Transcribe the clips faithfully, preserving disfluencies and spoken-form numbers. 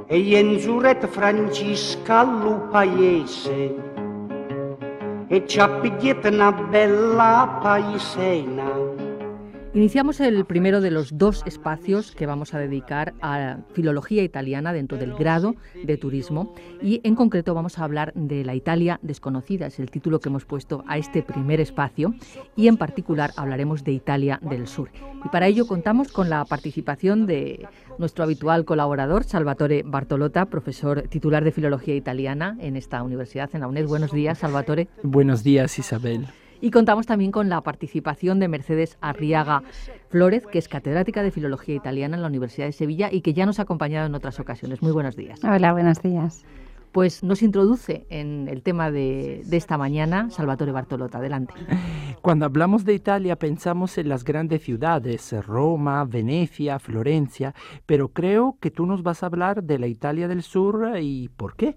e Enzuret Franciscallo paese e ci ha pigliato una bella paesena. Iniciamos el primero de los dos espacios que vamos a dedicar a filología italiana dentro del grado de turismo y en concreto vamos a hablar de la Italia desconocida, es el título que hemos puesto a este primer espacio y en particular hablaremos de Italia del Sur. Y para ello contamos con la participación de nuestro habitual colaborador, Salvatore Bartolotta, profesor titular de filología italiana en esta universidad, en la UNED. Buenos días, Salvatore. Buenos días, Isabel. Y contamos también con la participación de Mercedes Arriaga Flórez, que es catedrática de Filología Italiana en la Universidad de Sevilla y que ya nos ha acompañado en otras ocasiones. Muy buenos días. Hola, buenos días. Pues nos introduce en el tema de, de esta mañana Salvatore Bartolotta. Adelante. Cuando hablamos de Italia pensamos en las grandes ciudades, Roma, Venecia, Florencia, pero creo que tú nos vas a hablar de la Italia del Sur y ¿por qué?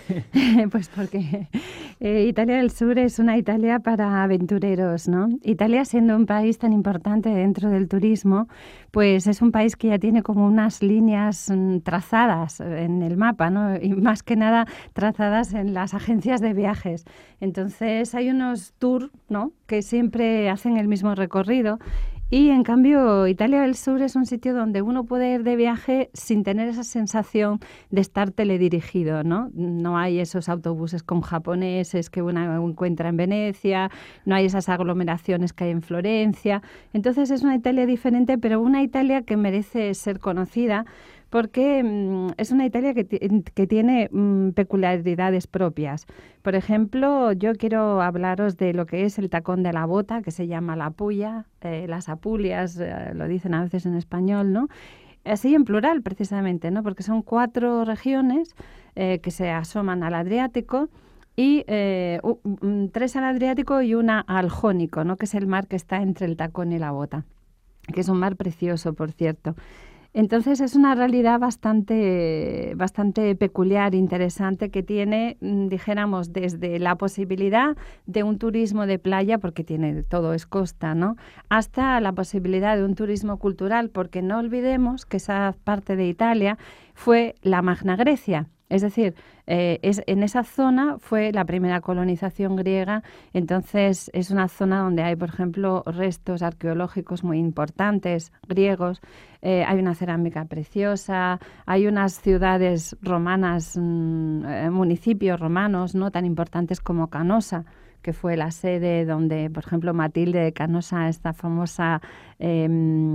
Pues porque eh, Italia del Sur es una Italia para aventureros, ¿no? Italia, siendo un país tan importante dentro del turismo, pues es un país que ya tiene como unas líneas mm, trazadas en el mapa, ¿no? Y más que nada trazadas en las agencias de viajes. Entonces hay unos tours, ¿no?, que siempre hacen el mismo recorrido. Y en cambio Italia del Sur es un sitio donde uno puede ir de viaje sin tener esa sensación de estar teledirigido, ¿no? No hay esos autobuses con japoneses que uno encuentra en Venecia, no hay esas aglomeraciones que hay en Florencia. Entonces es una Italia diferente, pero una Italia que merece ser conocida porque mmm, es una Italia que, t- que tiene mmm, peculiaridades propias. Por ejemplo, yo quiero hablaros de lo que es el tacón de la bota, que se llama la Pulla, eh, las Apulias, eh, lo dicen a veces en español, ¿no? Así en plural, precisamente, ¿no? Porque son cuatro regiones eh, que se asoman al Adriático y eh, uh, um, tres al Adriático y una al Jónico, ¿no?, que es el mar que está entre el tacón y la bota, que es un mar precioso, por cierto. Entonces es una realidad bastante, bastante peculiar, interesante, que tiene, dijéramos, desde la posibilidad de un turismo de playa, porque tiene todo es costa, ¿no?, hasta la posibilidad de un turismo cultural, porque no olvidemos que esa parte de Italia fue la Magna Grecia. Es decir, eh, es, en esa zona fue la primera colonización griega, entonces es una zona donde hay, por ejemplo, restos arqueológicos muy importantes griegos, eh, hay una cerámica preciosa, hay unas ciudades romanas, mmm, eh, municipios romanos, no tan importantes como Canosa, que fue la sede donde, por ejemplo, Matilde de Canosa, esta famosa eh,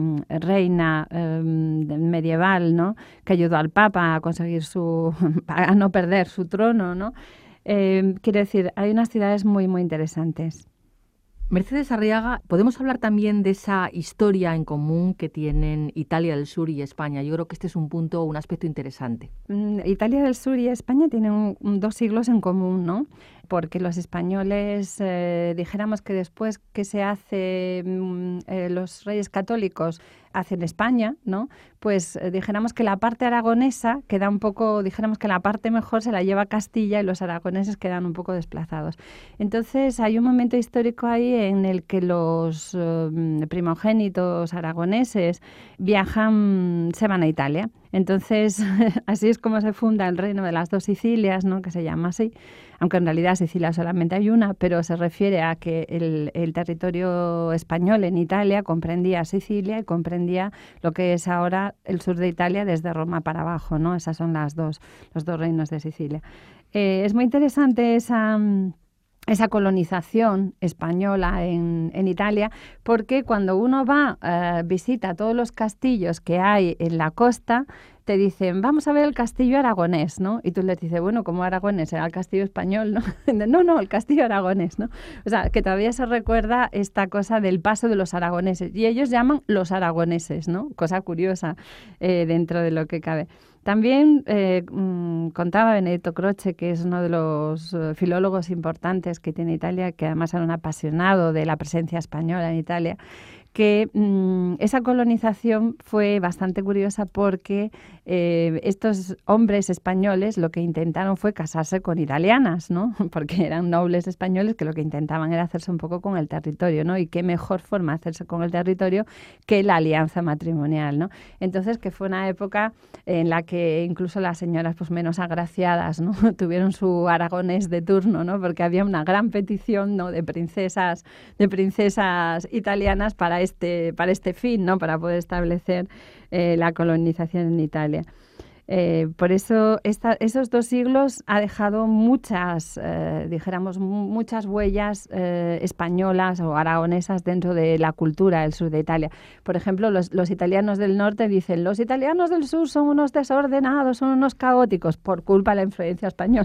reina eh, medieval, ¿no?, que ayudó al Papa a conseguir su, a no perder su trono, ¿no? Eh, quiero decir, hay unas ciudades muy, muy interesantes. Mercedes Arriaga, ¿podemos hablar también de esa historia en común que tienen Italia del Sur y España? Yo creo que este es un punto, un aspecto interesante. Italia del Sur y España tienen un, un, dos siglos en común, ¿no? Porque los españoles, eh, dijéramos que después que se hace, eh, los reyes católicos hacen España, ¿no?, pues eh, dijéramos que la parte aragonesa queda un poco, dijéramos que la parte mejor se la lleva Castilla y los aragoneses quedan un poco desplazados. Entonces hay un momento histórico ahí en el que los eh, primogénitos aragoneses viajan, se van a Italia. Entonces, así es como se funda el reino de las dos Sicilias, ¿no?, que se llama así, aunque en realidad Sicilia solamente hay una, pero se refiere a que el, el territorio español en Italia comprendía Sicilia y comprendía lo que es ahora el sur de Italia desde Roma para abajo, ¿no? Esas son las dos, los dos reinos de Sicilia. Eh, es muy interesante esa... esa colonización española en, en Italia, porque cuando uno va, eh, visita todos los castillos que hay en la costa, te dicen, vamos a ver el castillo aragonés, ¿no? Y tú les dices, bueno, ¿cómo aragonés? ¿Era el castillo español, no? No, no, el castillo aragonés, ¿no? O sea, que todavía se recuerda esta cosa del paso de los aragoneses. Y ellos llaman los aragoneses, ¿no? Cosa curiosa eh, dentro de lo que cabe. También eh, mmm, contaba Benedetto Croce, que es uno de los uh, filólogos importantes que tiene Italia, que además era un apasionado de la presencia española en Italia, que mmm, esa colonización fue bastante curiosa porque eh, estos hombres españoles lo que intentaron fue casarse con italianas, ¿no? Porque eran nobles españoles que lo que intentaban era hacerse un poco con el territorio, ¿no? Y qué mejor forma de hacerse con el territorio que la alianza matrimonial, ¿no? Entonces, que fue una época en la que incluso las señoras pues menos agraciadas, ¿no? Tuvieron su aragonés de turno, ¿no? Porque había una gran petición, ¿no? de princesas, de princesas italianas para este, para este fin, ¿no? Para poder establecer eh, la colonización en Italia. Eh, por eso esta, esos dos siglos ha dejado muchas, eh, dijéramos, muchas huellas eh, españolas o aragonesas dentro de la cultura del sur de Italia. Por ejemplo, los, los italianos del norte dicen, los italianos del sur son unos desordenados, son unos caóticos, por culpa de la influencia española.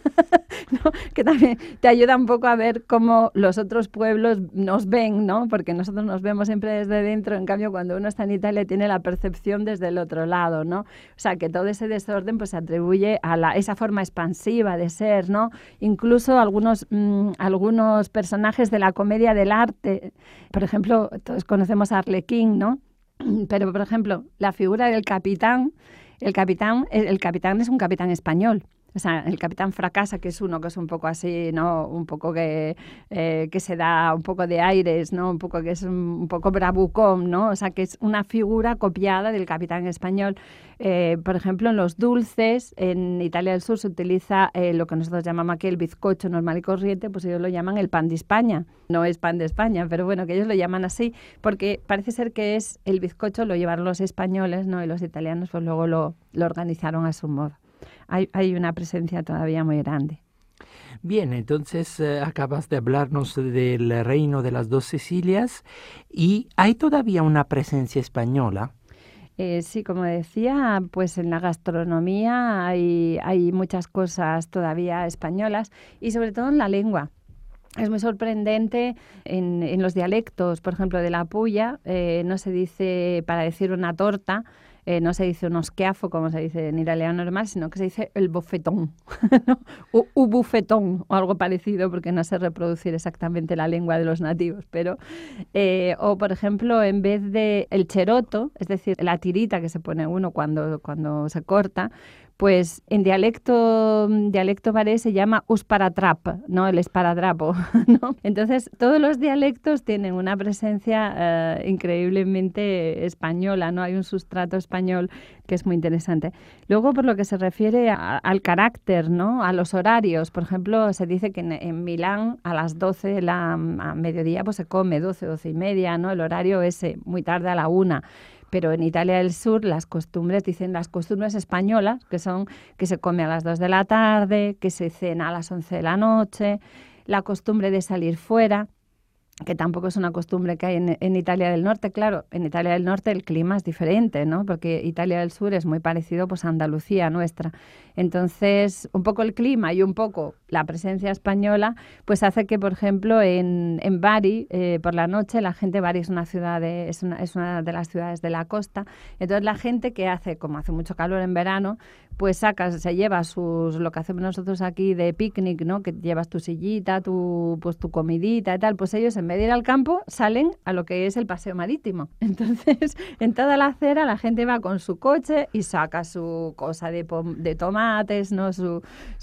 ¿No? Que también te ayuda un poco a ver cómo los otros pueblos nos ven, ¿no? Porque nosotros nos vemos siempre desde dentro, en cambio cuando uno está en Italia tiene la percepción desde el otro lado, ¿no? O sea, que todo ese desorden pues se atribuye a la, esa forma expansiva de ser, ¿no? Incluso algunos, mmm, algunos personajes de la comedia del arte, por ejemplo, todos conocemos a Arlequín, ¿no? Pero, por ejemplo, la figura del capitán, el capitán, el, el capitán es un capitán español. O sea, el capitán Fracasa, que es uno que es un poco así, ¿no? Un poco que, eh, que se da un poco de aires, ¿no? Un poco que es un, un poco bravucón, ¿no? O sea, que es una figura copiada del capitán español. Eh, por ejemplo, en los dulces, en Italia del Sur se utiliza eh, lo que nosotros llamamos aquí el bizcocho normal y corriente, pues ellos lo llaman el pan de España. No es pan de España, pero bueno, que ellos lo llaman así, porque parece ser que es el bizcocho lo llevaron los españoles, ¿no? Y los italianos pues luego lo, lo organizaron a su modo. Hay, hay una presencia todavía muy grande. Bien, entonces eh, acabas de hablarnos del reino de las dos Sicilias y ¿hay todavía una presencia española? Eh, sí, como decía, pues en la gastronomía hay, hay muchas cosas todavía españolas y sobre todo en la lengua. Es muy sorprendente en, en los dialectos, por ejemplo, de la Pulla, eh, no se dice para decir una torta, Eh, no se dice un schiaffo, como se dice en italiano normal, sino que se dice el bofetón, ¿no? o u bufetón, o algo parecido, porque no sé reproducir exactamente la lengua de los nativos, pero... Eh, o, por ejemplo, en vez de el cheroto, es decir, la tirita que se pone uno cuando, cuando se corta, pues en dialecto, dialecto barés se llama usparatrap, ¿no? El esparadrapo, ¿no? Entonces, todos los dialectos tienen una presencia eh, increíblemente española, ¿no? Hay un sustrato español que es muy interesante. Luego, por lo que se refiere a, al carácter, ¿no? A los horarios, por ejemplo, se dice que en, en Milán a las doce, la, a mediodía, pues se come, doce, doce y media, ¿no? El horario ese, muy tarde a la una. Pero en Italia del Sur las costumbres, dicen las costumbres españolas, que son que se come a las dos de la tarde, que se cena a las once de la noche, la costumbre de salir fuera, que tampoco es una costumbre que hay en, en Italia del Norte. Claro, en Italia del Norte el clima es diferente, ¿no? Porque Italia del Sur es muy parecido pues, a Andalucía nuestra. Entonces, un poco el clima y un poco la presencia española, pues hace que, por ejemplo, en, en Bari, eh, por la noche, la gente, Bari es una ciudad de, es una, es una de las ciudades de la costa, entonces la gente que hace, como hace mucho calor en verano, pues saca, se lleva sus, lo que hacemos nosotros aquí de picnic, ¿no? Que llevas tu sillita, tu, pues tu comidita y tal, pues ellos en vez de ir al campo salen a lo que es el paseo marítimo. Entonces, en toda la acera la gente va con su coche y saca su cosa de, pom- de tomates, ¿no? Su,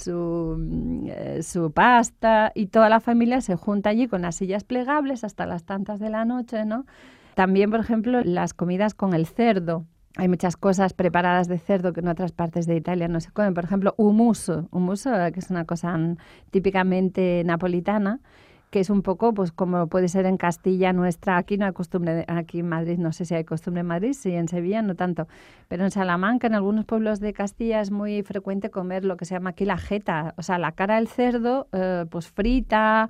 su, eh, su pasta, y toda la familia se junta allí con las sillas plegables hasta las tantas de la noche, ¿no? También, por ejemplo, las comidas con el cerdo. Hay muchas cosas preparadas de cerdo que en otras partes de Italia no se comen. Por ejemplo, humuso, humuso, que es una cosa típicamente napolitana, que es un poco pues como puede ser en Castilla nuestra. Aquí no hay costumbre, de, aquí en Madrid, no sé si hay costumbre en Madrid, sí, en Sevilla no tanto, pero en Salamanca, en algunos pueblos de Castilla es muy frecuente comer lo que se llama aquí la jeta, o sea, la cara del cerdo eh, pues frita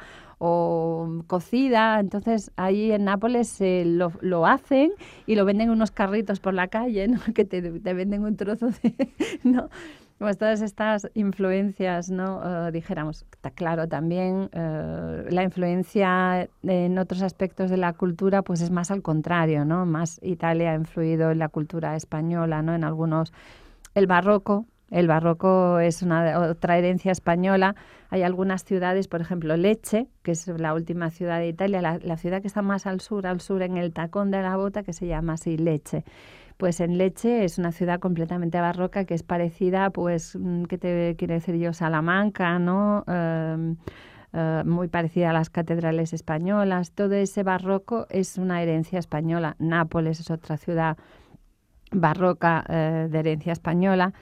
o cocida. Entonces ahí en Nápoles eh, lo, lo hacen y lo venden en unos carritos por la calle, ¿no? Que te, te venden un trozo de... ¿no? Pues todas estas influencias, ¿no? Uh, dijéramos, está claro también, uh, la influencia en otros aspectos de la cultura pues es más al contrario, ¿no? Más Italia ha influido en la cultura española, ¿no? En algunos, el barroco, El barroco es una otra herencia española. Hay algunas ciudades, por ejemplo, Lecce, que es la última ciudad de Italia, la, la ciudad que está más al sur, al sur en el tacón de la bota, que se llama así Lecce. Pues en Lecce es una ciudad completamente barroca que es parecida, pues, ¿qué te quiero decir yo? Salamanca, ¿no? Eh, eh, muy parecida a las catedrales españolas. Todo ese barroco es una herencia española. Nápoles es otra ciudad barroca eh, de herencia española.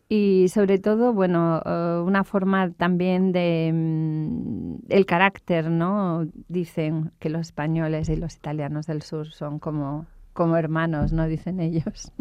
Y sobre todo, bueno, uh, una forma también de um, el carácter, ¿no? Dicen que los españoles y los italianos del sur son como, como hermanos, ¿no? Dicen ellos.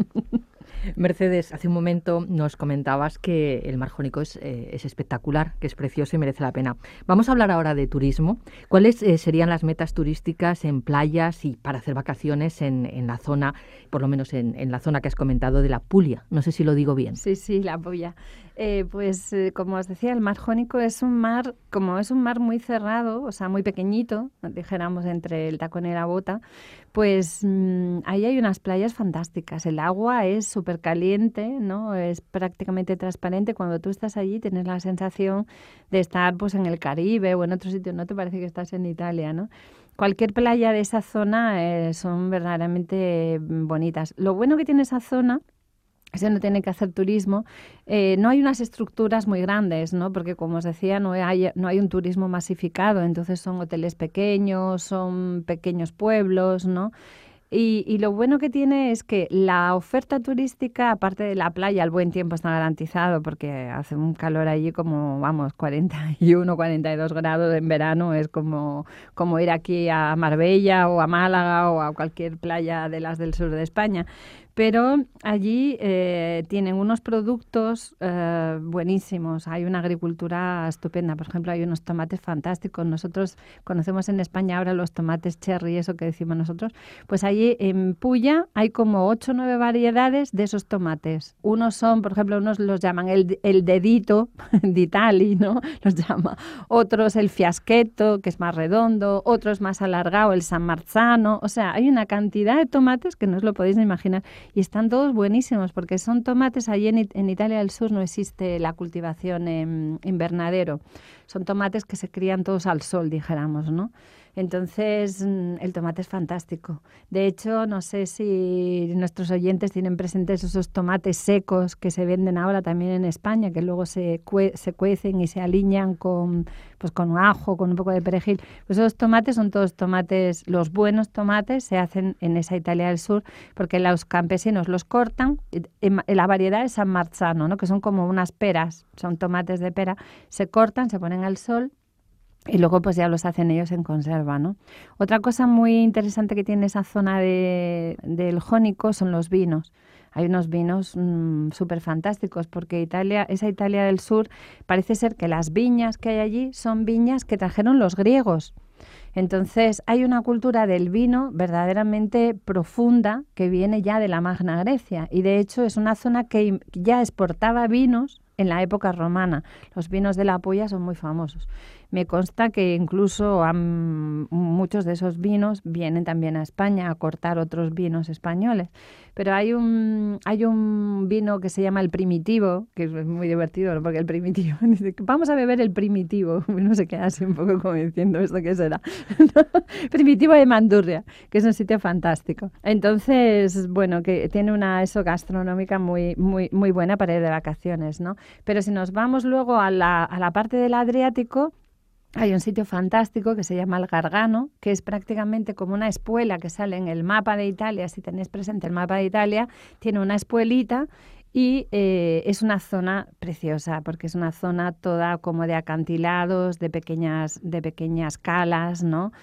Mercedes, hace un momento nos comentabas que el Mar Jónico es, eh, es espectacular, que es precioso y merece la pena. Vamos a hablar ahora de turismo. ¿Cuáles eh, serían las metas turísticas en playas y para hacer vacaciones en, en la zona, por lo menos en, en la zona que has comentado de la Puglia? No sé si lo digo bien. Sí, sí, la Puglia. Eh, pues eh, como os decía, el Mar Jónico es un mar, como es un mar muy cerrado, o sea, muy pequeñito, dijéramos entre el tacón y la bota, pues mmm, ahí hay unas playas fantásticas. El agua es súper caliente, ¿no? Es prácticamente transparente. Cuando tú estás allí tienes la sensación de estar pues en el Caribe o en otro sitio, no te parece que estás en Italia, ¿no? Cualquier playa de esa zona eh, son verdaderamente bonitas. Lo bueno que tiene esa zona, si uno tiene que hacer turismo, eh, no hay unas estructuras muy grandes, ¿no? Porque, como os decía, no hay, no hay un turismo masificado, entonces son hoteles pequeños, son pequeños pueblos, ¿no? Y, y lo bueno que tiene es que la oferta turística, aparte de la playa, el buen tiempo está garantizado porque hace un calor allí como, vamos, cuarenta y uno, cuarenta y dos grados en verano. Es como, como ir aquí a Marbella o a Málaga o a cualquier playa de las del sur de España. Pero allí eh, tienen unos productos eh, buenísimos. Hay una agricultura estupenda. Por ejemplo, hay unos tomates fantásticos. Nosotros conocemos en España ahora los tomates cherry, eso que decimos nosotros. Pues allí en Puglia hay como ocho o nueve variedades de esos tomates. Unos son, por ejemplo, unos los llaman el, el dedito de Italia, ¿no? Los llama. Otros el fiaschetto, que es más redondo. Otros más alargado, el San Marzano. O sea, hay una cantidad de tomates que no os lo podéis imaginar. Y están todos buenísimos porque son tomates. Allí en, en Italia del Sur no existe la cultivación en invernadero. Son tomates que se crían todos al sol, dijéramos, ¿no? Entonces, el tomate es fantástico. De hecho, no sé si nuestros oyentes tienen presentes esos tomates secos que se venden ahora también en España, que luego se, cue- se cuecen y se aliñan con, pues con ajo, con un poco de perejil. Pues esos tomates son todos tomates, los buenos tomates se hacen en esa Italia del Sur, porque los campesinos los cortan. La variedad es San Marzano, ¿no? Que son como unas peras, son tomates de pera, se cortan, se ponen al sol, y luego pues ya los hacen ellos en conserva, ¿no? Otra cosa muy interesante que tiene esa zona de, del Jónico son los vinos. Hay unos vinos mmm, súper fantásticos porque Italia, esa Italia del Sur, parece ser que las viñas que hay allí son viñas que trajeron los griegos. Entonces hay una cultura del vino verdaderamente profunda que viene ya de la Magna Grecia y de hecho es una zona que ya exportaba vinos en la época romana. Los vinos de la Puglia son muy famosos. Me consta que incluso han, muchos de esos vinos vienen también a España a cortar otros vinos españoles. Pero hay un, hay un vino que se llama el Primitivo, que es muy divertido, ¿no? Porque el Primitivo dice, vamos a beber el Primitivo. Uno se queda así un poco como diciendo, ¿esto qué será? Primitivo de Mandurria, que es un sitio fantástico. Entonces, bueno, que tiene una eso gastronómica muy, muy, muy buena para ir de vacaciones, ¿no? Pero si nos vamos luego a la, a la parte del Adriático, hay un sitio fantástico que se llama el Gargano, que es prácticamente como una espuela que sale en el mapa de Italia. Si tenéis presente el mapa de Italia, tiene una espuelita y eh, es una zona preciosa porque es una zona toda como de acantilados, de pequeñas, de pequeñas calas, ¿no?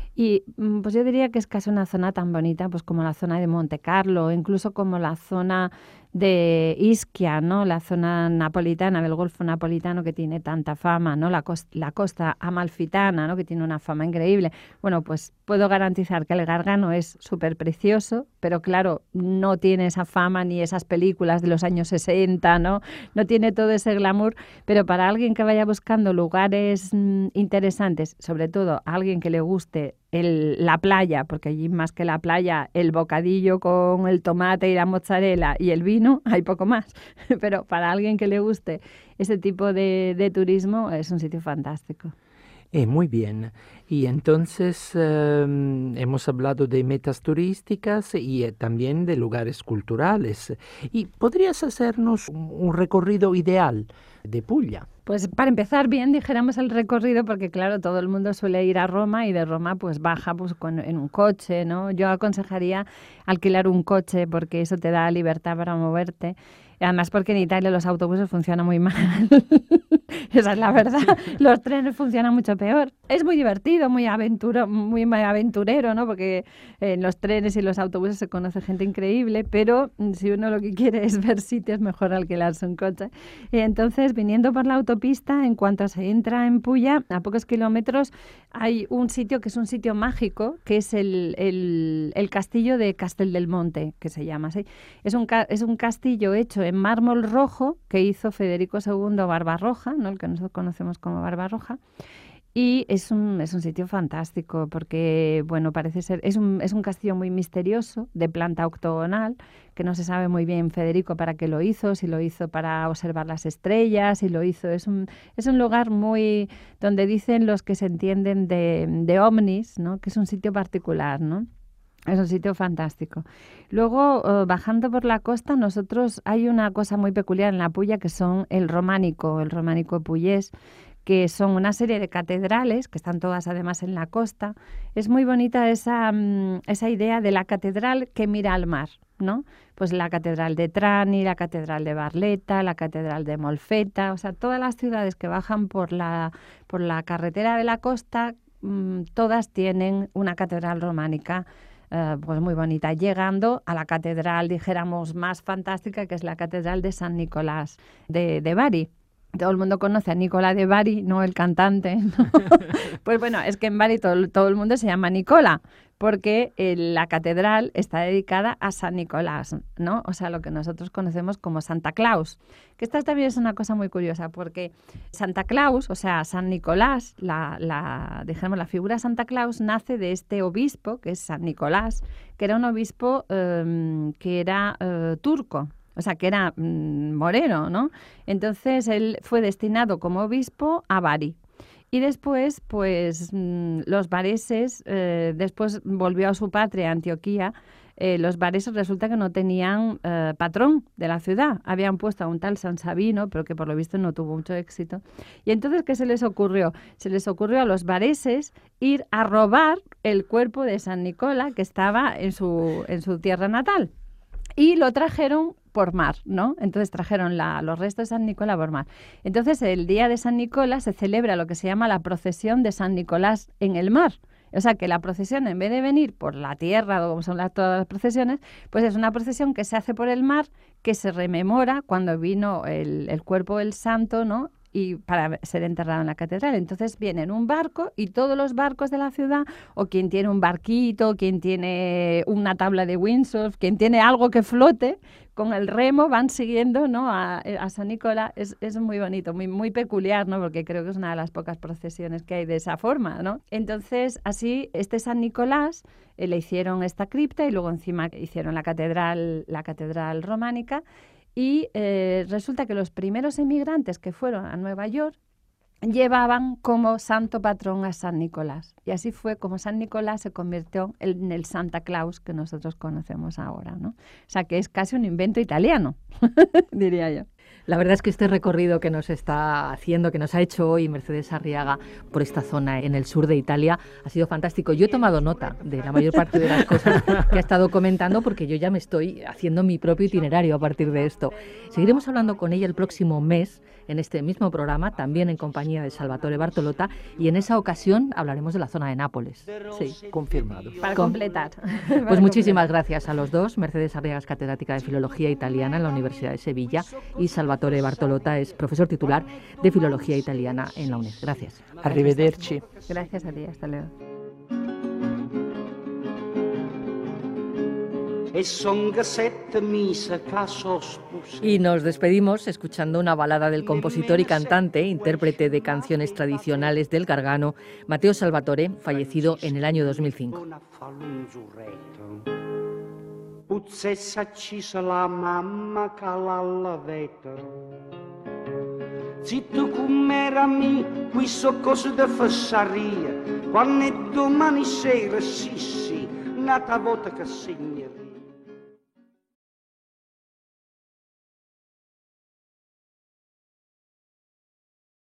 Y pues yo diría que es casi una zona tan bonita pues como la zona de Monte Carlo, incluso como la zona de Ischia, ¿no? La zona napolitana, del Golfo napolitano que tiene tanta fama, ¿no? La, costa, la costa amalfitana, ¿no? Que tiene una fama increíble. Bueno, pues puedo garantizar que el Gargano es súper precioso, pero claro, no tiene esa fama ni esas películas de los años sesenta, ¿no? No tiene todo ese glamour, pero para alguien que vaya buscando lugares mmm, interesantes, sobre todo a alguien que le guste el, la playa, porque allí más que la playa, el bocadillo con el tomate y la mozzarella y el vino, no, hay poco más. Pero para alguien que le guste ese tipo de, de turismo es un sitio fantástico. Eh, muy bien. Y entonces eh, hemos hablado de metas turísticas y eh, también de lugares culturales. ¿Y podrías hacernos un, un recorrido ideal de Puglia? Pues para empezar bien, dijéramos el recorrido, porque claro, todo el mundo suele ir a Roma y de Roma pues baja pues con, en un coche, ¿no? Yo aconsejaría alquilar un coche porque eso te da libertad para moverte. Además porque en Italia los autobuses funcionan muy mal. Esa es la verdad. Los trenes funcionan mucho peor. Es muy divertido, muy aventura, muy aventurero, ¿no? Porque en los trenes y los autobuses se conoce gente increíble, pero si uno lo que quiere es ver sitios, mejor alquilarse un coche. Y entonces, viniendo por la autopista, en cuanto se entra en Puglia, a pocos kilómetros hay un sitio que es un sitio mágico, que es el, el, el castillo de Castel del Monte, que se llama así. Es un, es un castillo hecho en mármol rojo que hizo Federico segundo Barbarroja, ¿no? El que nosotros conocemos como Barbarroja. Y es un, es un sitio fantástico porque, bueno, parece ser, es un, es un castillo muy misterioso, de planta octogonal, que no se sabe muy bien Federico para qué lo hizo, si lo hizo para observar las estrellas, si lo hizo, es un, es un lugar muy, donde dicen los que se entienden de, de ovnis, ¿no? Que es un sitio particular, ¿no? Es un sitio fantástico. Luego, uh, bajando por la costa, nosotros hay una cosa muy peculiar en la Puglia que son el románico, el románico pugliés, que son una serie de catedrales, que están todas además en la costa. Es muy bonita esa, um, esa idea de la catedral que mira al mar, ¿no? Pues la catedral de Trani, la catedral de Barletta, la catedral de Molfetta, o sea, todas las ciudades que bajan por la, por la carretera de la costa, um, todas tienen una catedral románica Uh, pues muy bonita, llegando a la catedral, dijéramos, más fantástica, que es la catedral de San Nicolás de, de Bari. Todo el mundo conoce a Nicola de Bari, no el cantante, ¿no? Pues bueno, es que en Bari todo, todo el mundo se llama Nicola, porque eh, la catedral está dedicada a San Nicolás, ¿no? O sea, lo que nosotros conocemos como Santa Claus. Que esta también es una cosa muy curiosa, porque Santa Claus, o sea, San Nicolás, la, la, digamos, la figura Santa Claus nace de este obispo, que es San Nicolás, que era un obispo eh, que era eh, turco. O sea, que era mmm, moreno, ¿no? Entonces, él fue destinado como obispo a Bari. Y después, pues, mmm, los vareses, eh, después volvió a su patria, Antioquía. Eh, los vareses resulta que no tenían eh, patrón de la ciudad. Habían puesto a un tal San Sabino, pero que por lo visto no tuvo mucho éxito. Y entonces, ¿qué se les ocurrió? Se les ocurrió a los vareses ir a robar el cuerpo de San Nicola, que estaba en su, en su tierra natal. Y lo trajeron por mar, ¿no? Entonces trajeron la, los restos de San Nicolás por mar. Entonces el día de San Nicolás se celebra lo que se llama la procesión de San Nicolás en el mar. O sea que la procesión, en vez de venir por la tierra, como son las, todas las procesiones, pues es una procesión que se hace por el mar, que se rememora cuando vino el, el cuerpo del santo, ¿no? Y para ser enterrado en la catedral. Entonces viene en un barco y todos los barcos de la ciudad, o quien tiene un barquito, quien tiene una tabla de windsurf, quien tiene algo que flote, con el remo van siguiendo, ¿no? a, a San Nicolás. Es, es muy bonito, muy, muy peculiar, ¿no? Porque creo que es una de las pocas procesiones que hay de esa forma, ¿no? Entonces, así, este San Nicolás eh, le hicieron esta cripta y luego encima hicieron la catedral, la catedral románica. Y eh, resulta que los primeros emigrantes que fueron a Nueva York llevaban como santo patrón a San Nicolás. Y así fue como San Nicolás se convirtió en el Santa Claus que nosotros conocemos ahora, ¿no? O sea, que es casi un invento italiano, diría yo. La verdad es que este recorrido que nos está haciendo, que nos ha hecho hoy Mercedes Arriaga por esta zona en el sur de Italia, ha sido fantástico. Yo he tomado nota de la mayor parte de las cosas que ha estado comentando porque yo ya me estoy haciendo mi propio itinerario a partir de esto. Seguiremos hablando con ella el próximo mes en este mismo programa, también en compañía de Salvatore Bartolotta, y en esa ocasión hablaremos de la zona de Nápoles. Sí, confirmado. Para completar. Pues muchísimas gracias a los dos. Mercedes Arriaga es catedrática de Filología Italiana en la Universidad de Sevilla y Salvatore Bartolotta es profesor titular de Filología Italiana en la UNED. Gracias. Arrivederci. Gracias a ti, hasta luego. Y nos despedimos escuchando una balada del compositor y cantante, intérprete de canciones tradicionales del Gargano, Matteo Salvatore, fallecido en el año dos mil cinco. puzzessa accisa la mamma che l'ha vetro. Zitto com'era mi, qui so cose da fassaria, quando è domani sera, sì sì, nata volta che segnerà.